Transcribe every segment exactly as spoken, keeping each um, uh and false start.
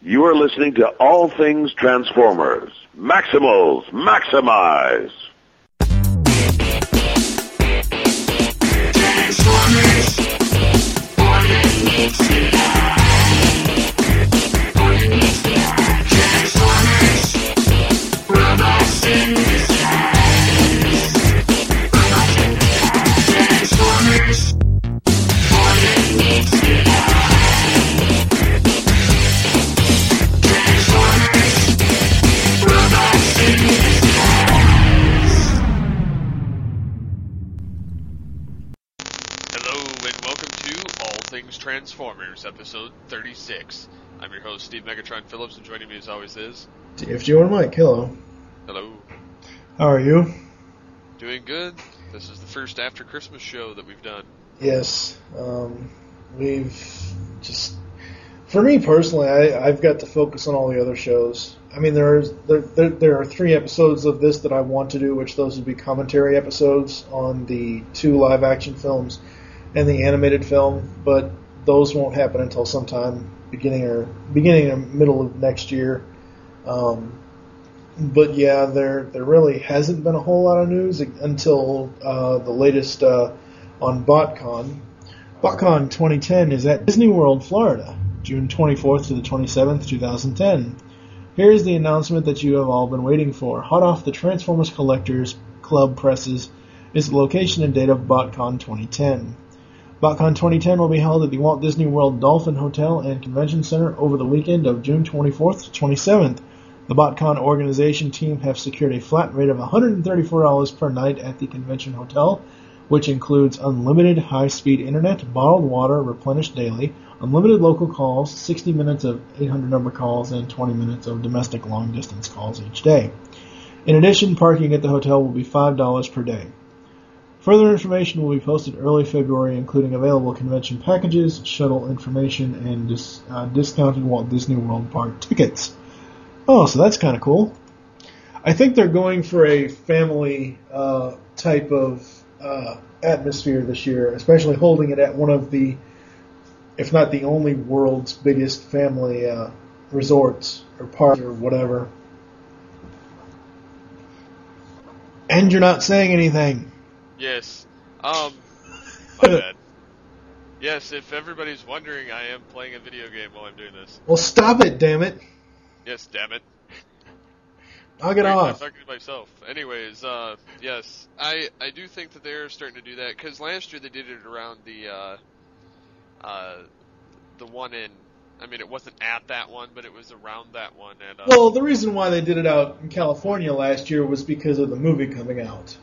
You are listening to All Things Transformers. Maximals, maximize! Transformers, all you need to know. All you need to know. Transformers, robots in disguise. Robots in disguise. Transformers, all you need to know. Transformers, episode thirty-six. I'm your host, Steve Megatron Phillips, and joining me as always is... T F G one Mike, hello. Hello. How are you? Doing good. This is the first after Christmas show that we've done. Yes. Um, we've just... For me personally, I, I've got to focus on all the other shows. I mean, there, is, there, there, there are three episodes of this that I want to do, which those would be commentary episodes on the two live-action films and the animated film, but those won't happen until sometime beginning or beginning or middle of next year. Um, but yeah, there there really hasn't been a whole lot of news until uh, the latest uh, on BotCon. BotCon twenty ten is at Disney World, Florida, June twenty-fourth to the twenty-seventh, twenty ten. Here's the announcement that you have all been waiting for. Hot off the Transformers Collectors Club presses is the location and date of BotCon twenty ten. BotCon twenty ten will be held at the Walt Disney World Dolphin Hotel and Convention Center over the weekend of June twenty-fourth to twenty-seventh. The BotCon organization team have secured a flat rate of one hundred thirty-four dollars per night at the convention hotel, which includes unlimited high-speed internet, bottled water replenished daily, unlimited local calls, sixty minutes of eight hundred number calls, and twenty minutes of domestic long-distance calls each day. In addition, parking at the hotel will be five dollars per day. Further information will be posted early February, including available convention packages, shuttle information, and dis- uh, discounted Walt Disney World Park tickets. Oh, so that's kind of cool. I think they're going for a family uh, type of uh, atmosphere this year, especially holding it at one of the, if not the only world's biggest family uh, resorts or parks or whatever. And you're not saying anything. Yes. Um, my bad. Yes, if everybody's wondering, I am playing a video game while I'm doing this. Well, stop it, damn it. Yes, damn it. I'll get Wait, off. I'm talking to myself. Anyways, uh, yes, I, I do think that they're starting to do that, because last year they did it around the, uh, uh, the one in, I mean, it wasn't at that one, but it was around that one. And, uh, well, the reason why they did it out in California last year was because of the movie coming out.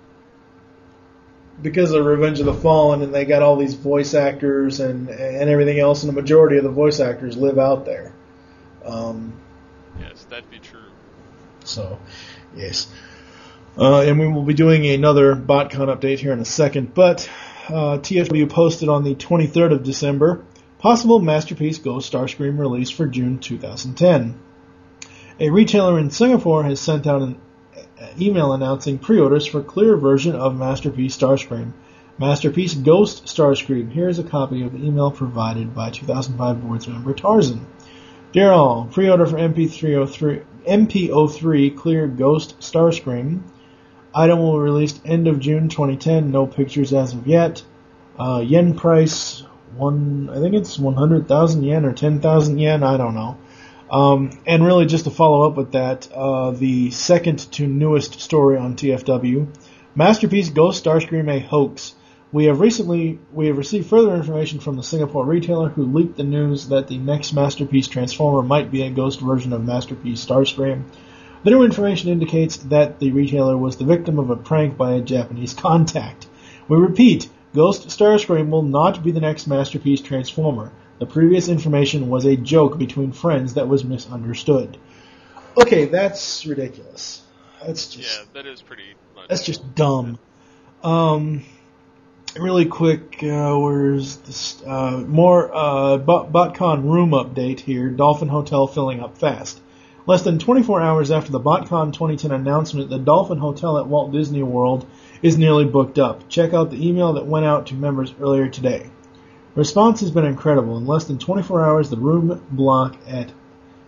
Because of Revenge of the Fallen, and they got all these voice actors and and everything else, and the majority of the voice actors live out there. Um, yes, that'd be true. So, yes. Uh, and we will be doing another BotCon update here in a second, but uh, T F W posted on the twenty-third of December, possible Masterpiece Ghost Starscream release for June twenty ten. A retailer in Singapore has sent out an email announcing pre-orders for clear version of Masterpiece Starscream. Masterpiece Ghost Starscream. Here is a copy of the email provided by two thousand five boards member Tarzan. Dear all, pre-order for M P three oh three, M P oh three Clear Ghost Starscream. Item will be released end of June twenty ten. No pictures as of yet. Uh, yen price, one. I think it's one hundred thousand yen or ten thousand yen. I don't know. Um, and really, just to follow up with that, uh, the second to newest story on T F W, Masterpiece Ghost Starscream a hoax. We have recently we have received further information from the Singapore retailer who leaked the news that the next Masterpiece Transformer might be a ghost version of Masterpiece Starscream. The new information indicates that the retailer was the victim of a prank by a Japanese contact. We repeat, Ghost Starscream will not be the next Masterpiece Transformer. The previous information was a joke between friends that was misunderstood. Okay, that's ridiculous. That's just yeah, that is pretty much. That's just dumb. Um, really quick, uh, where's this? Uh, more uh, Bot- BotCon room update here. Dolphin Hotel filling up fast. Less than twenty-four hours after the BotCon twenty ten announcement, the Dolphin Hotel at Walt Disney World is nearly booked up. Check out the email that went out to members earlier today. Response has been incredible. In less than twenty-four hours, the room block at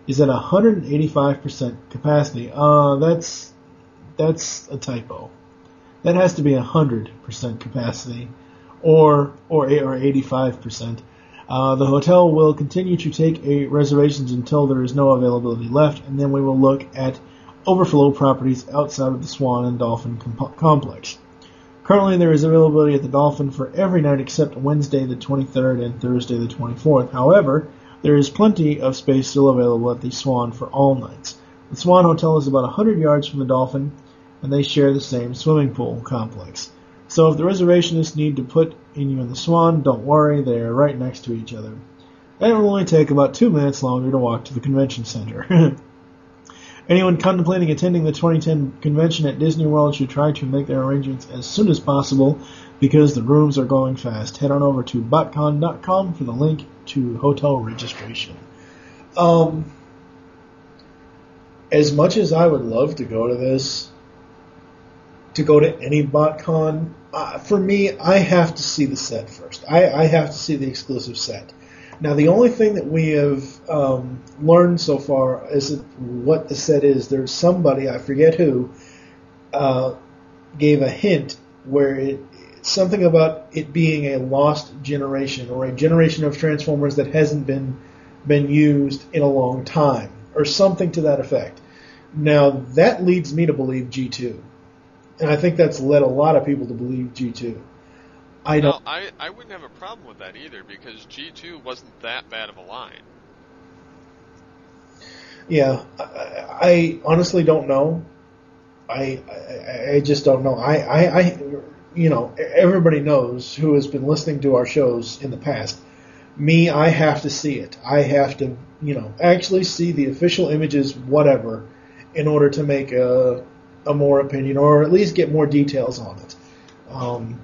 is at one hundred eighty-five percent capacity. Uh, that's that's a typo. That has to be one hundred percent capacity, or or or eighty-five percent. Uh, the hotel will continue to take a reservations until there is no availability left, and then we will look at overflow properties outside of the Swan and Dolphin comp- complex. Currently, there is availability at the Dolphin for every night except Wednesday the twenty-third and Thursday the twenty-fourth. However, there is plenty of space still available at the Swan for all nights. The Swan Hotel is about one hundred yards from the Dolphin, and they share the same swimming pool complex. So if the reservationists need to put in you in the Swan, don't worry, they are right next to each other. And it will only take about two minutes longer to walk to the convention center. Anyone contemplating attending the twenty ten convention at Disney World should try to make their arrangements as soon as possible because the rooms are going fast. Head on over to botcon dot com for the link to hotel registration. Um, as much as I would love to go to this, to go to any BotCon, uh, for me, I have to see the set first. I, I have to see the exclusive set. Now, the only thing that we have um, learned so far is what the set is. There's somebody, I forget who, uh, gave a hint where it something about it being a lost generation or a generation of Transformers that hasn't been been used in a long time or something to that effect. Now, that leads me to believe G two. And I think that's led a lot of people to believe G two. I don't. No, I, I wouldn't have a problem with that either because G two wasn't that bad of a line. Yeah, I, I honestly don't know. I, I I just don't know. I, I, I you know everybody knows who has been listening to our shows in the past. Me, I have to see it. I have to you know actually see the official images, whatever, in order to make a a more opinion or at least get more details on it. Um,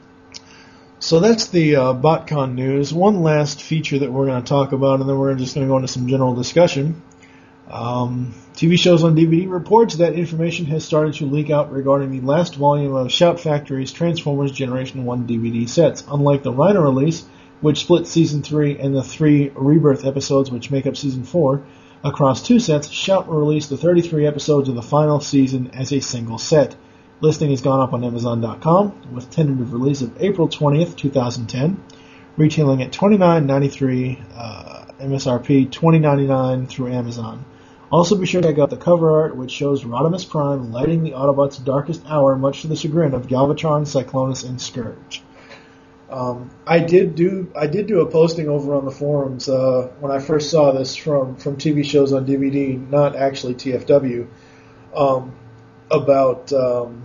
So that's the uh, BotCon news. One last feature that we're going to talk about, and then we're just going to go into some general discussion. Um, T V Shows on D V D reports that information has started to leak out regarding the last volume of Shout Factory's Transformers Generation one D V D sets. Unlike the Rhino release, which split Season three and the three Rebirth episodes which make up Season four, across two sets, Shout will release the thirty-three episodes of the final season as a single set. Listing has gone up on Amazon dot com with tentative release of April twentieth, twenty ten, retailing at twenty-nine ninety-three, uh, M S R P twenty ninety-nine through Amazon. Also be sure to check out the cover art, which shows Rodimus Prime lighting the Autobots' darkest hour, much to the chagrin of Galvatron, Cyclonus, and Scourge. Um, I did do I did do a posting over on the forums uh, when I first saw this from from T V Shows on D V D, not actually T F W, um, about. Um,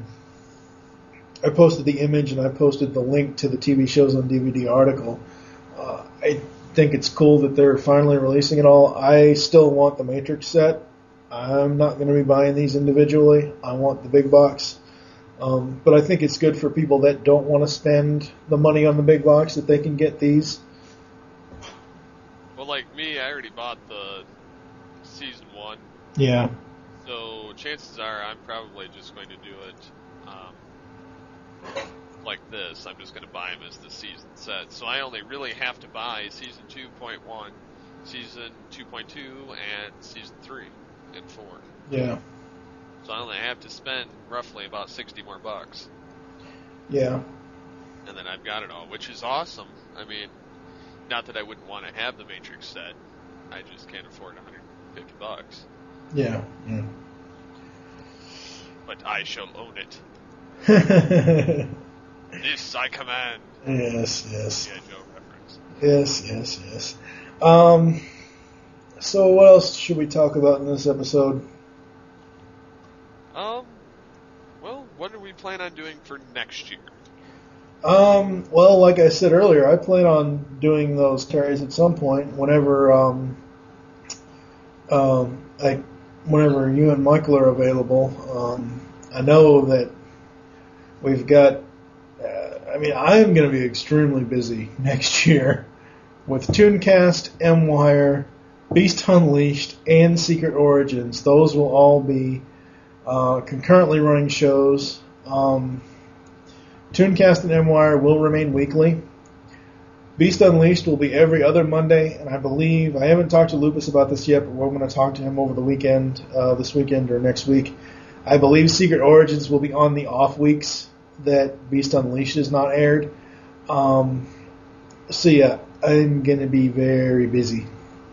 I posted the image and I posted the link to the T V Shows on D V D article. Uh, I think it's cool that they're finally releasing it all. I still want the Matrix set. I'm not going to be buying these individually. I want the big box. Um, but I think it's good for people that don't want to spend the money on the big box that they can get these. Well, like me, I already bought the Season one. Yeah. So chances are I'm probably just going to do it um, like this. I'm just going to buy them as the season set. So I only really have to buy Season two point one, Season two point two, and Season three and four. Yeah. So I only have to spend roughly about sixty more bucks. Yeah. And then I've got it all, which is awesome. I mean, not that I wouldn't want to have the Matrix set. I just can't afford one hundred fifty bucks. Yeah. Yeah. But I shall own it. This I command. Yes, yes. Yeah, Joe reference. Yes, yes, yes. Um, so what else should we talk about in this episode? Um, well, what do we plan on doing for next year? Um, well, like I said earlier, I plan on doing those carries at some point whenever, um, um, I, whenever you and Michael are available. Um, I know that we've got, uh, I mean, I'm going to be extremely busy next year with Tooncast, M-Wire, Beast Unleashed, and Secret Origins. Those will all be uh, concurrently running shows. Um, Tooncast and M-Wire will remain weekly. Beast Unleashed will be every other Monday, and I believe, I haven't talked to Lupus about this yet, but we're going to talk to him over the weekend, uh, this weekend or next week. I believe Secret Origins will be on the off weeks that Beast Unleashed is not aired. Um, so yeah, I'm going to be very busy.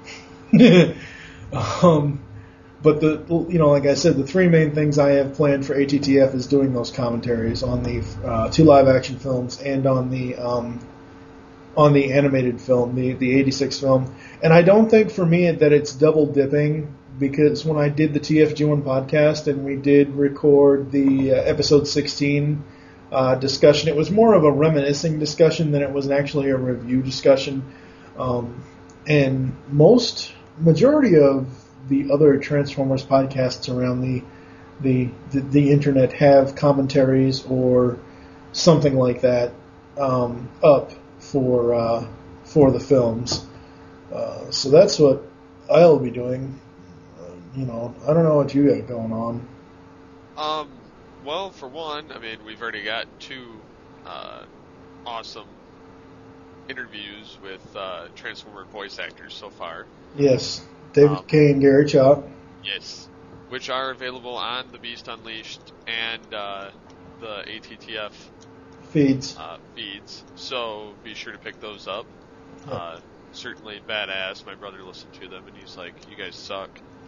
um, but the, you know, like I said, the three main things I have planned for A T T F is doing those commentaries on the uh, two live action films and on the, um, on the animated film, the, the eighty-six film. And I don't think for me that it's double dipping, because when I did the T F G one podcast and we did record the uh, episode sixteen uh, discussion, it was more of a reminiscing discussion than it was actually a review discussion. Um, and most, majority of the other Transformers podcasts around the, the, the, the internet have commentaries or something like that um, up for uh, for the films. Uh, so that's what I'll be doing. Uh, you know, I don't know what you got going on. Um, well, for one, I mean, we've already got two uh, awesome interviews with uh, Transformer voice actors so far. Yes, David um, Kay and Gary Chalk. Yes, which are available on the Beast Unleashed and uh, the A T T F feeds. Uh, feeds. So be sure to pick those up. Yep. Uh, certainly badass. My brother listened to them and he's like, "You guys suck."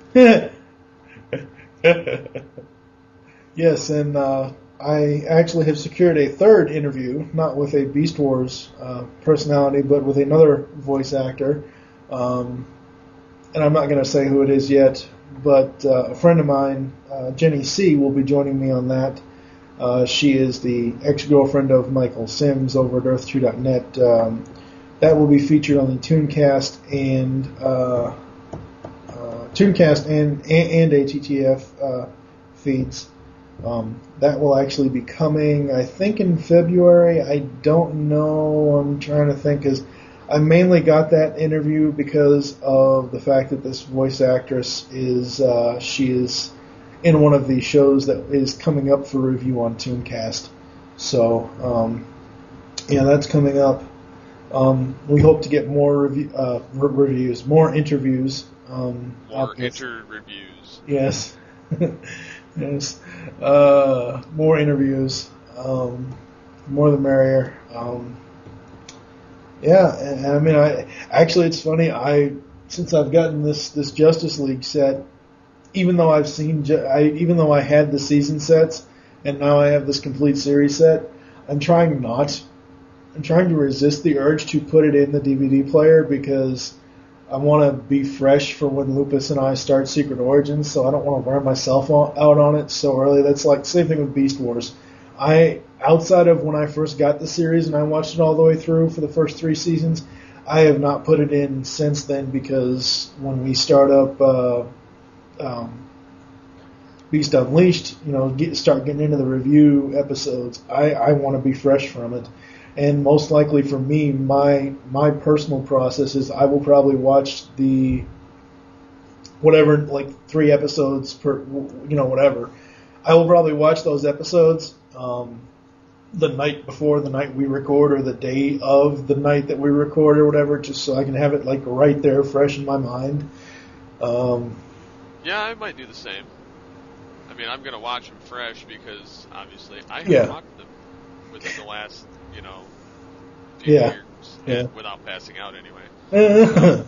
Yes, and uh, I actually have secured a third interview, not with a Beast Wars uh, personality, but with another voice actor. Um, and I'm not going to say who it is yet, but uh, a friend of mine, uh, Jenny C., will be joining me on that. Uh, she is the ex-girlfriend of Michael Sims over at Earth two dot net. Um, that will be featured on the Tooncast and uh, uh, Tooncast and, and and A T T F uh, feeds. Um, that will actually be coming, I think, in February. I don't know. I'm trying to think, because I mainly got that interview because of the fact that this voice actress is uh, she is in one of the shows that is coming up for review on Tooncast. So, um, yeah, that's coming up. Um, we hope to get more review, uh, re- reviews, more interviews. Um, more inter-reviews. Yes. Yes. Uh, more interviews. Um, more the merrier. Um, yeah, and, and I mean, I actually, it's funny. I since I've gotten this this Justice League set, even though I've seen, I even though I had the season sets, and now I have this complete series set, I'm trying not. I'm trying to resist the urge to put it in the D V D player because I want to be fresh for when Lupus and I start Secret Origins, so I don't want to wear myself out on it so early. That's like the same thing with Beast Wars. I, outside of when I first got the series and I watched it all the way through for the first three seasons, I have not put it in since then because when we start up uh, um, Beast Unleashed, you know, get, start getting into the review episodes, I, I want to be fresh from it. And most likely for me, my my personal process is I will probably watch the whatever, like three episodes per, you know, whatever. I will probably watch those episodes um, the night before the night we record or the day of the night that we record or whatever, just so I can have it like right there, fresh in my mind. Um, yeah, I might do the same. I mean, I'm going to watch them fresh because obviously I haven't yeah. watched them within the last, you know, few yeah. years yeah. without passing out anyway.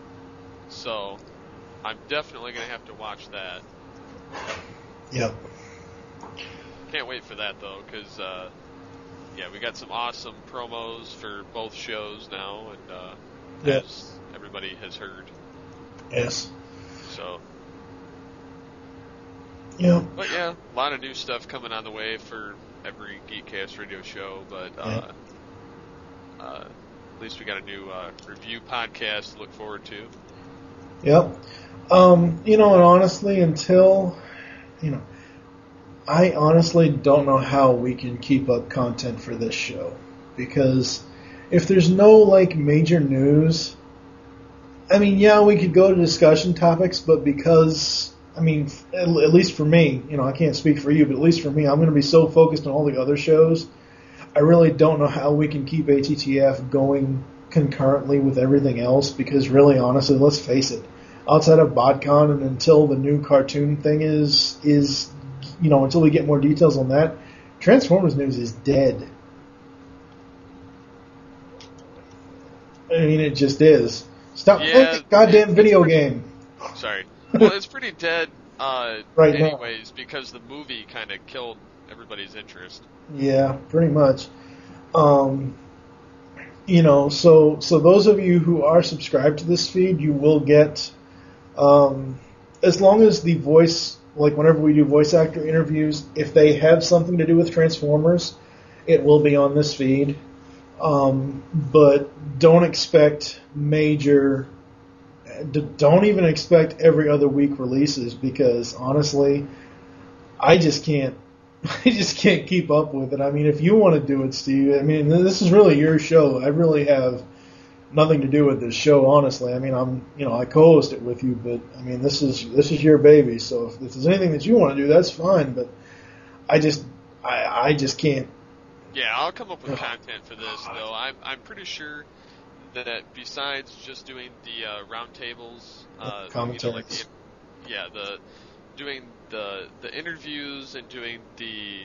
So I'm definitely going to have to watch that. Yep. Can't wait for that though, because uh, yeah, we got some awesome promos for both shows now, and uh, yeah. as everybody has heard. Yes. So. Yeah. But yeah, a lot of new stuff coming on the way for every Geekcast radio show, but uh, yeah. uh, at least we got a new uh, review podcast to look forward to. Yep. Um, you know, and honestly, until, you know, I honestly don't know how we can keep up content for this show. Because if there's no, like, major news, I mean, yeah, we could go to discussion topics, but because, I mean, at least for me, you know, I can't speak for you, but at least for me, I'm going to be so focused on all the other shows, I really don't know how we can keep A T T F going concurrently with everything else because really, honestly, let's face it, outside of BotCon and until the new cartoon thing is is you know until we get more details on that, Transformers news is dead. I mean, it just is. Stop Yeah, playing the goddamn it- video it's pretty- game. Sorry. Well, it's pretty dead, uh, Right now. anyways, because the movie kind of killed everybody's interest. Yeah, pretty much. Um, you know, so so those of you who are subscribed to this feed, you will get, um, as long as the voice, like whenever we do voice actor interviews, if they have something to do with Transformers, it will be on this feed. Um, but don't expect major, d- don't even expect every other week releases because honestly, I just can't, I just can't keep up with it. I mean, if you want to do it, Steve, I mean, this is really your show. I really have nothing to do with this show, honestly. I mean, I'm, you know, I co-host it with you, but I mean, this is this is your baby. So if there's anything that you want to do, that's fine. But I just, I, I just can't. Yeah, I'll come up with content for this, though. I'm I'm pretty sure that besides just doing the uh, roundtables, uh, you know, like Commentaries. the, yeah, the doing the the interviews and doing the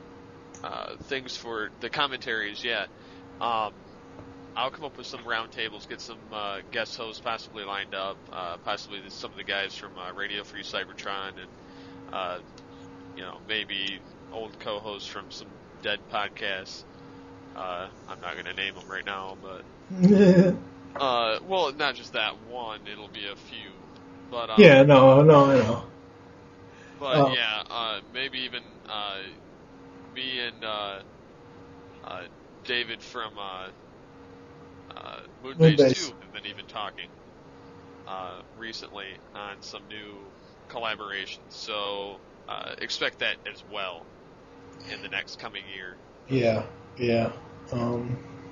uh, things for the commentaries, yeah. Um, I'll come up with some roundtables, get some uh, guest hosts possibly lined up, uh, possibly some of the guys from uh, Radio Free Cybertron, and uh, you know maybe old co-hosts from some dead podcasts. Uh, I'm not going to name them right now, but uh, well, not just that one. It'll be a few, but um, Yeah, no, no, I know. But Oh. yeah, uh, maybe even uh, me and uh, uh, David from uh, uh, Moonbase Moonbase. two have been even talking uh, recently on some new collaborations. So uh, expect that as well in the next coming year. Yeah, yeah. Um,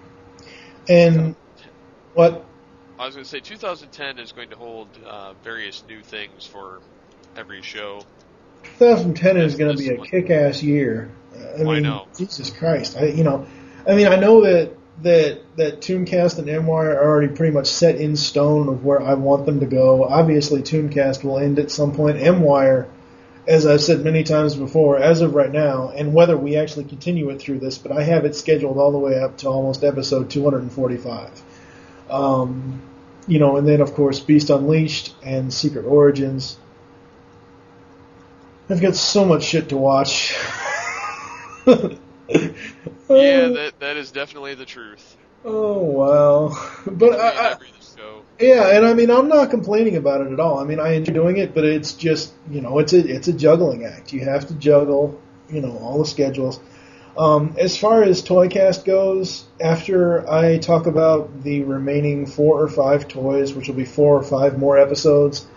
and what? I was going to say two thousand ten is going to hold uh, various new things for every show. twenty ten is going to This be a one- kick-ass year. I Oh, I mean, know. Jesus Christ. I, you know, I mean, I know that that that Tooncast and M-Wire are already pretty much set in stone of where I want them to go. Obviously, Tooncast will end at some point. M-Wire, as I've said many times before, as of right now, and whether we actually continue it through this, but I have it scheduled all the way up to almost episode two hundred forty-five. Um, you know, and then of course Beast Unleashed and Secret Origins. I've got so much shit to watch. Yeah, that that is definitely the truth. Oh wow! But I, I, Every show. yeah, and I mean, I'm not complaining about it at all. I mean, I enjoy doing it, but it's just, you know, it's a it's a juggling act. You have to juggle, you know, all the schedules. Um, as far as Toycast goes, after I talk about the remaining four or five toys, which will be four or five more episodes,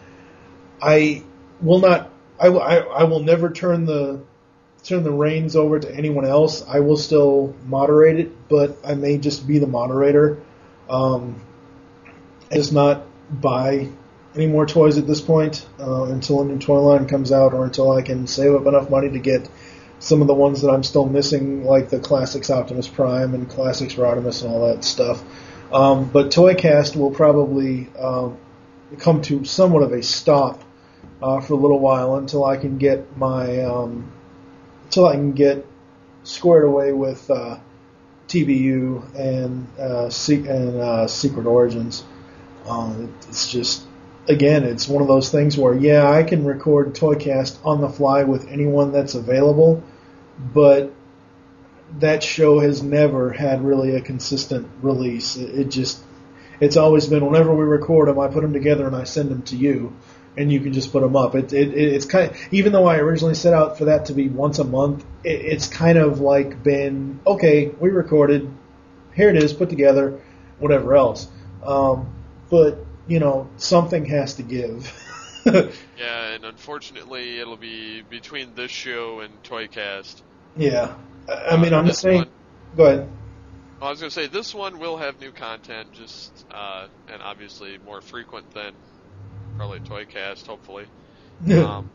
I will not. I, will- I, I will never turn the turn the reins over to anyone else. I will still moderate it, but I may just be the moderator. Um, and just not buy any more toys at this point uh, until a new toy line comes out, or until I can save up enough money to get some of the ones that I'm still missing, like the Classics Optimus Prime and Classics Rodimus and all that stuff. Um, but Toycast will probably um, come to somewhat of a stop uh, for a little while until I can get my um, until I can get squared away with uh, T B U and uh, Se- and uh, Secret Origins. Um, it's just, again, it's one of those things where, yeah, I can record Toycast on the fly with anyone that's available, but that show has never had really a consistent release. It, it just, it's always been whenever we record them, I put them together and I send them to you, and you can just put them up. It, it, it's kind of, even though I originally set out for that to be once a month, it, it's kind of like been, okay, we recorded, here it is, put together, whatever else. Um, but, you know, something has to give. Yeah, and unfortunately, it'll be between this show and Toycast. Yeah. I I mean, I'm Uh, just saying, this go ahead. I was going to say, this one will have new content, just, uh, and obviously more frequent than probably Toycast, hopefully. Um,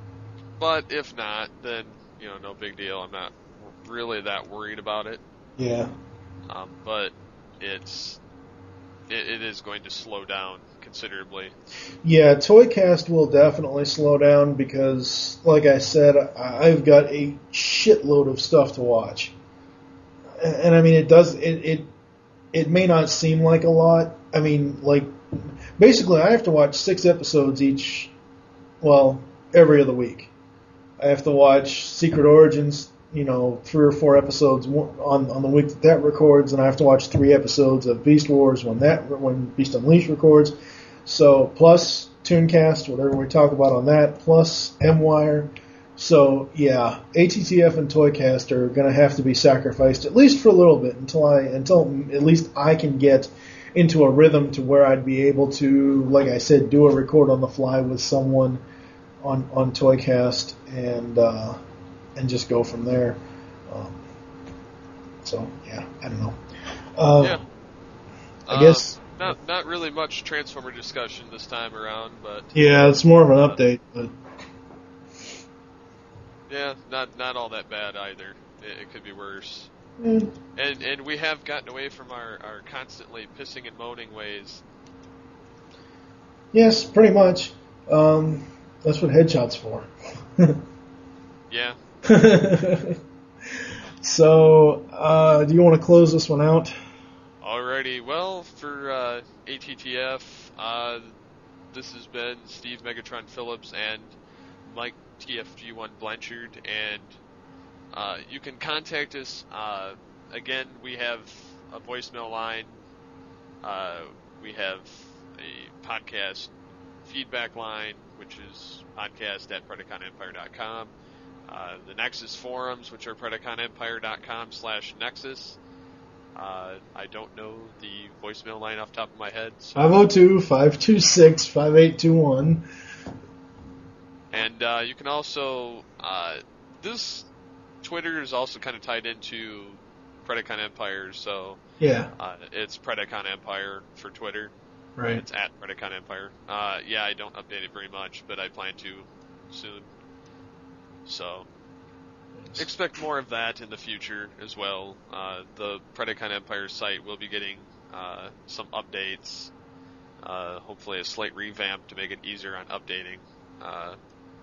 but if not, then, you know, no big deal. I'm not really that worried about it. Yeah. Um, but it's, it, it is going to slow down considerably. Yeah, ToyCast will definitely slow down because, like I said, I- I've got a shitload of stuff to watch. And, and I mean, it does, it, it, it may not seem like a lot. I mean, like, basically I have to watch six episodes each, well, every other week. I have to watch Secret Origins, you know, three or four episodes on on the week that that records, and I have to watch three episodes of Beast Wars when that when Beast Unleashed records. So plus Tooncast, whatever we talk about on that, plus M-Wire. So yeah, A T T F and ToyCast are going to have to be sacrificed at least for a little bit until I until at least I can get into a rhythm to where I'd be able to, like I said, do a record on the fly with someone on on ToyCast and uh, and just go from there. Um, so yeah, I don't know. Uh, yeah, I uh, guess not not really much Transformer discussion this time around, but yeah, it's more of an update. But yeah, not not all that bad either. It, it could be worse. mm, And and we have gotten away from our, our constantly pissing and moaning ways. yes, pretty much. Um, that's what Headshot's for. Yeah. So, uh, do you want to close this one out? Alrighty. Well, for uh, A T T F, uh, this has been Steve Megatron Phillips and Mike T F G one Blanchard, and uh, you can contact us. Uh, again, we have a voicemail line. Uh, we have a podcast feedback line, which is podcast at Predacon Empire dot com. Uh, the Nexus forums, which are Predacon Empire dot com slash Nexus. Uh, I don't know the voicemail line off the top of my head. So. five oh two, five two six, five eight two one. And uh, you can also, uh, this Twitter is also kind of tied into Predacon Empire, so Yeah, uh, it's Predacon Empire for Twitter. right. It's at Predacon Empire. Uh, yeah, I don't update it very much, but I plan to soon. So expect more of that in the future as well. Uh, the Predacon Empire site will be getting uh, some updates, uh, hopefully a slight revamp to make it easier on updating. Uh,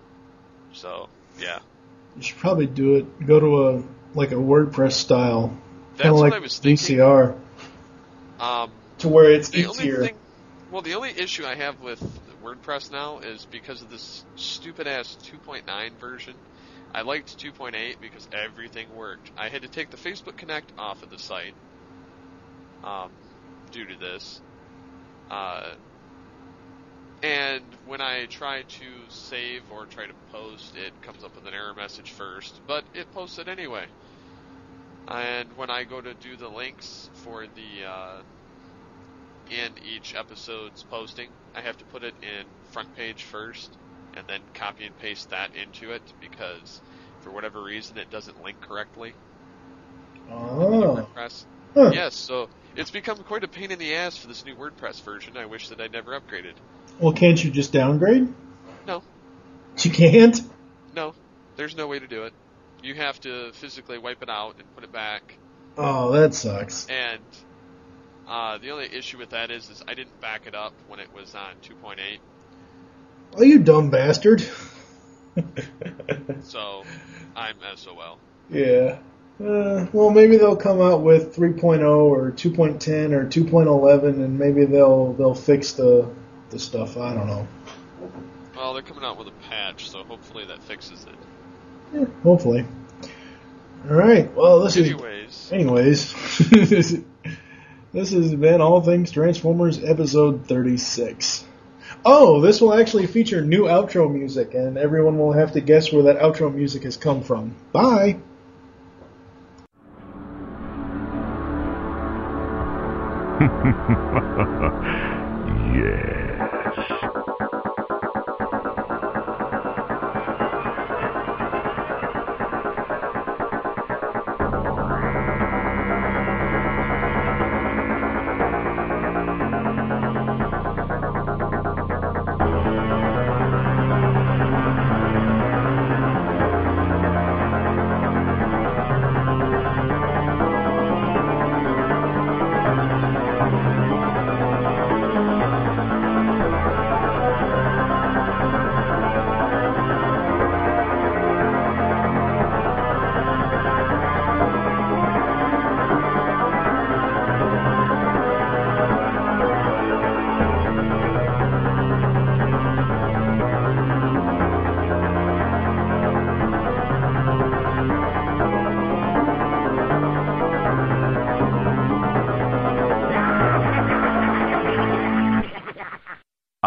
so, yeah. You should probably do it. Go to a like a WordPress style, That's kind of what like I was V thinking. C R, Um, to where it's the only easier. thing, well, the only issue I have with WordPress now is because of this stupid-ass two point nine version. I liked two point eight because everything worked. I had to take the Facebook Connect off of the site um, due to this. Uh, and when I try to save or try to post, it comes up with an error message first, but it posts it anyway. And when I go to do the links for the uh, in each episode's posting, I have to put it in front page first, and then copy and paste that into it because for whatever reason it doesn't link correctly in the Oh, WordPress. huh. Yes, so it's become quite a pain in the ass for this new WordPress version. I wish that I'd never upgraded. Well, can't you just downgrade? No, You can't. no, there's no way to do it. You have to physically wipe it out and put it back. Oh, that sucks. And uh, the only issue with that is, is I didn't back it up when it was on two point eight. Oh, you dumb bastard. So I'm S O L. Yeah. Uh, well, maybe they'll come out with three point oh or two point ten or two point eleven, and maybe they'll they'll fix the the stuff. I don't know. Well, they're coming out with a patch, so hopefully that fixes it. Yeah, hopefully. All right. Well, this Anyways, is. Anyways, this has been All Things Transformers, episode thirty-six. Oh, this will actually feature new outro music, and everyone will have to guess where that outro music has come from. Bye. Yes.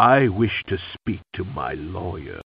I wish to speak to my lawyer.